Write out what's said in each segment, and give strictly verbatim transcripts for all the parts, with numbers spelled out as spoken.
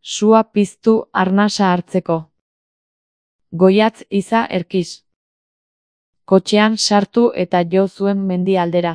Sua piztu arnasa hartzeko. Goiatz iza erkiz. Kotxean sartu eta jo zuen mendi aldera.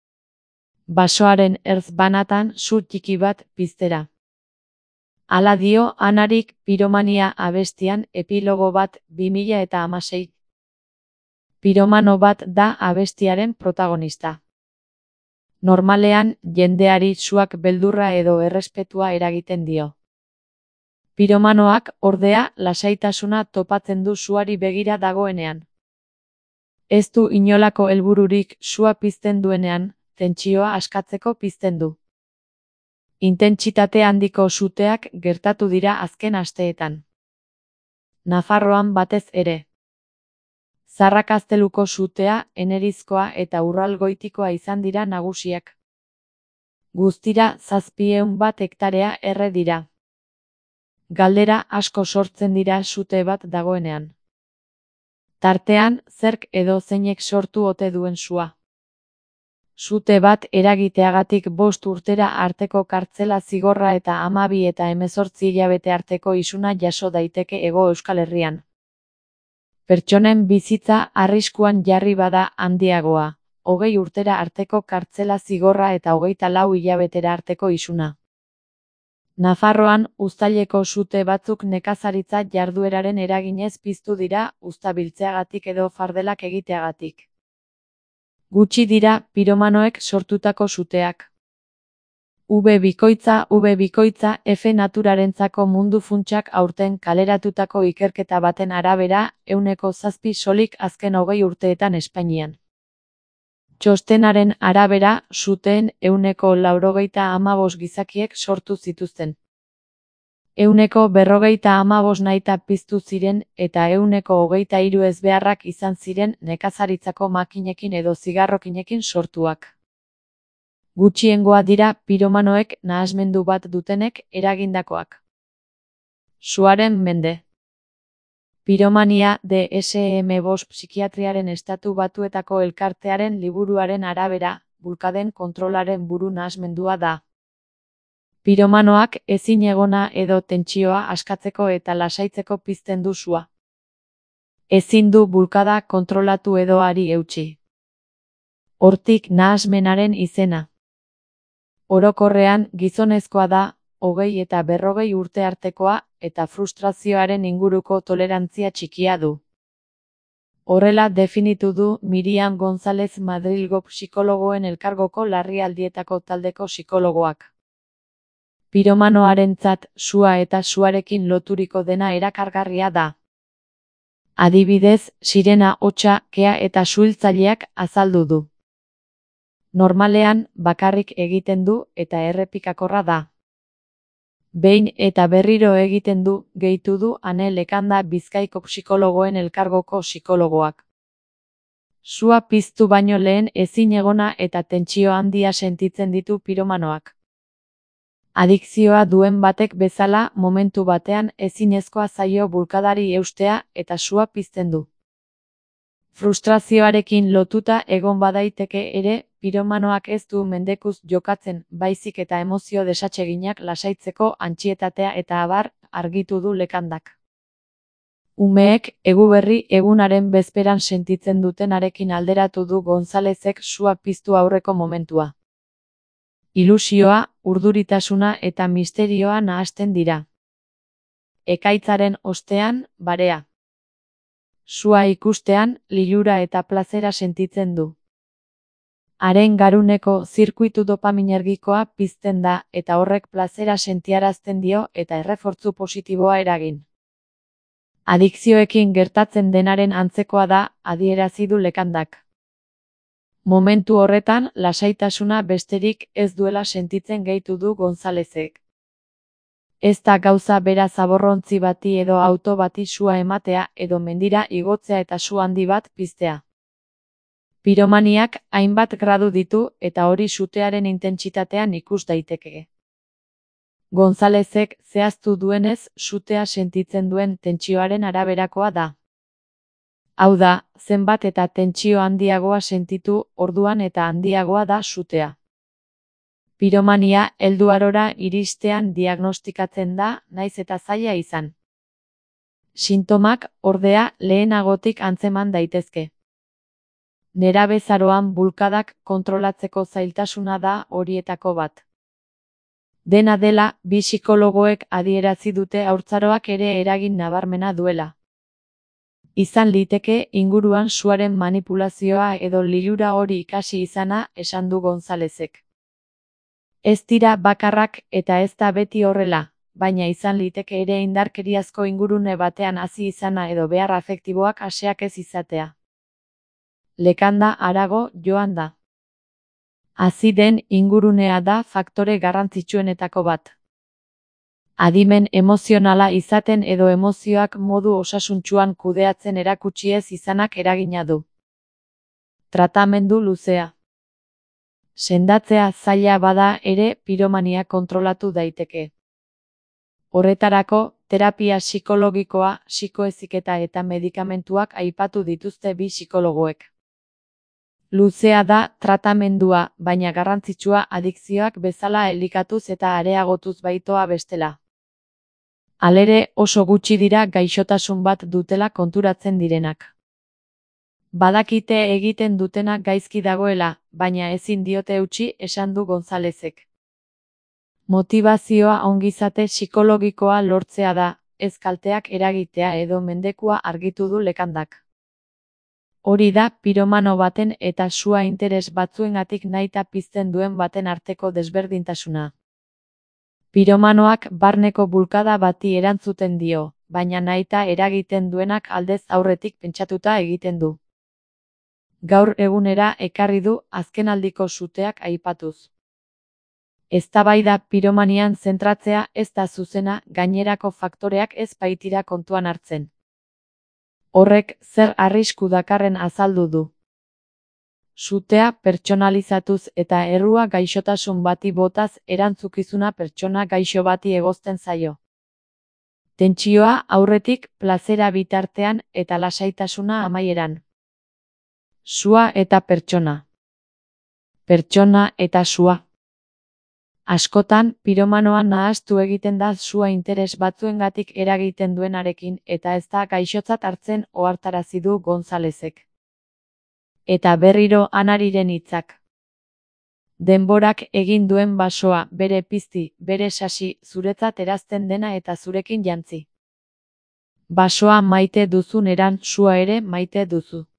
Basoaren ertz banatan su txiki bat piztera. Hala dio Anarik Piromania abestian epilogo bat bi mila eta hamasei. Piromano bat da abestiaren protagonista. Normalean, jendeari suak beldurra edo errespetua eragiten dio. Piromanoak, ordea, lasaitasuna topatzen du suari begira dagoenean. Ez du inolako helbururik sua pizten duenean, tentsioa askatzeko pizten du. Intentsitate handiko suteak gertatu dira azken asteetan. Nafarroan batez ere. Zarrakazteluko sutea, Enerizkoa eta Urralgoitikoa izan dira nagusiak. Guztira zazpieun bat hektarea erre dira. Galdera asko sortzen dira sute bat dagoenean. Tartean, zerk edo zeinek sortu ote duen sua. Sute bat eragiteagatik bost urtera arteko kartzela zigorra eta hamabi eta hemezortzi hilabete arteko isuna jaso daiteke Hego Euskal Herrian. Pertsonen bizitza arriskuan jarri bada handiagoa, hogei urtera arteko kartzela zigorra eta hogeita lau hilabetera arteko isuna. Nafarroan, uztaileko sute batzuk nekazaritza jardueraren eraginez piztu dira uztabiltzeagatik edo fardelak egiteagatik. Gutxi dira piromanoek sortutako suteak. V bikoitza V bikoitza F naturarentzako mundu funtsak aurten kaleratutako ikerketa baten arabera, ehuneko zazpi solik azken hogei urteetan Espainian. Txostenaren arabera, suteen ehuneko laurogeita hamabost gizakiek sortu zituzten. Ehuneko berrogeita hamabost nahita piztu ziren eta ehuneko hogeita hiru ezbeharrak izan ziren nekazaritzako makinekin edo zigarrokinekin sortuak. Gutxiengoa dira piromanoek nahasmendu bat dutenek eragindakoak. Suaren mende. Piromania D S M bost psikiatriaren estatu batuetako elkartearen liburuaren arabera, bulkaden kontrolaren buru nahasmendua da. Piromanoak ezinegona edo tentsioa askatzeko eta lasaitzeko pizten du sua. Ezin du bulkada kontrolatu edo hari eutsi. Hortik nahasmenaren izena. Orokorrean gizonezkoa da, hogei eta berrogei urte artekoa, eta frustrazioaren inguruko tolerantzia txikia du. Horrela definitu du Miriam González Madrilgo psikologoen elkargoko larrialdietako taldeko psikologoak. Piromanoarentzat sua eta suarekin loturiko dena erakargarria da. Adibidez, sirena hotsa, kea eta suhiltzaileak azaldu du. Normalean, bakarrik egiten du eta errepikakorra da. Behin eta berriro egiten du, gehitu du Ane Lekanda Bizkaiko psikologoen elkargoko psikologoak. Sua piztu baino lehen ezinegona eta tentsio handia sentitzen ditu piromanoak. Adikzioa duen batek bezala momentu batean ezinezkoa zaio bulkadari eustea eta sua pizten du. Frustrazioarekin lotuta egon badaiteke ere, piromanoak ez du mendekuz jokatzen, baizik eta emozio desatseginak lasaitzeko antsietatea eta abar, argitu du Lekandak. Umeek Eguberri egunaren bezperan sentitzen dutenarekin alderatu du Gonzalezek sua piztu aurreko momentua. Ilusioa, urduritasuna eta misterioa nahasten dira. Ekaitzaren ostean, barea. Sua ikustean, lilura eta plazera sentitzen du. Haren garuneko zirkuitu dopaminergikoa pizten da eta horrek plazera sentiarazten dio eta errefortzu positiboa eragin. Adikzioekin gertatzen denaren antzekoa da, adierazi du Lekandak. Momentu horretan, lasaitasuna besterik ez duela sentitzen gehitu du Gonzalezek. Ez da gauza bera zaborrontzi bati edo auto bati sua ematea edo mendira igotzea eta su handi bat piztea. Piromaniak hainbat gradu ditu eta hori sutearen intentsitatean ikus daiteke. Gonzalezek zehaztu duenez, sutea sentitzen duen tentsioaren araberakoa da. Hau da, zenbat eta tentsio handiagoa sentitu, orduan eta handiagoa da sutea. Piromania helduarora iristean diagnostikatzen da, naiz eta zaila izan. Sintomak, ordea, lehenagotik antzeman daitezke. Nerabezaroan bulkadak kontrolatzeko zailtasuna da horietako bat. Dena dela, bi psikologoek adierazi dute haurtzaroak ere eragin nabarmena duela. Izan liteke inguruan suaren manipulazioa edo lilura hori ikasi izana, esan du Gonzalezek. Ez dira bakarrak eta ez da beti horrela, baina izan liteke ere indarkeriazko ingurune batean hazi izana edo behar afektiboak aseak ez izatea. Lekanda harago joan da. Hazi den ingurunea da faktore garrantzitsuenetako bat. Adimen emozionala izaten edo emozioak modu osasuntsuan kudeatzen erakutsi ez izanak eragina du. Tratamendu luzea. Sendatzea zaila bada ere piromania kontrolatu daiteke. Horretarako, terapia psikologikoa, psikoheziketa eta medikamentuak aipatu dituzte bi psikologoek. Luzea da tratamendua, baina garrantzitsua adikzioak bezala elikatuz eta areagotuz baitoa bestela. Halere, oso gutxi dira gaixotasun bat dutela konturatzen direnak. Badakite egiten dutena gaizki dagoela, baina ezin diote eutsi, esan du Gonzalezek. Motibazioa ongizate psikologikoa lortzea da, ez kalteak eragitea edo mendekua argitu du Lekandak. Hori da piromano baten eta sua interes batzuengatik nahita pizten duen baten arteko desberdintasuna. Piromanoak barneko bulkada bati erantzuten dio, baina nahita eragiten duenak aldez aurretik pentsatuta egiten du. Gaur egunera ekarri du azkenaldiko suteak aipatuz. Eztabaida piromanian zentratzea ez da zuzena, gainerako faktoreak ez baitira kontuan hartzen. Horrek zer arrisku dakarren azaldu du. Sutea pertsonalizatuz eta errua gaixotasun bati botaz erantzukizuna pertsona gaixo bati egozten zaio. Tentsioa aurretik, plazera bitartean eta lasaitasuna amaieran. Sua eta pertsona. Pertsona eta sua. Askotan, piromanoa nahastu egiten da sua interes batzuengatik eragiten duenarekin eta ez da gaixotzat hartzen ohartarazi du Gonzalezek. Eta berriro Anariren hitzak. Denborak egin duen basoa, bere pizti, bere sasi, zuretzat erazten dena eta zurekin jantzi. Basoa maite duzun eran sua ere maite duzu.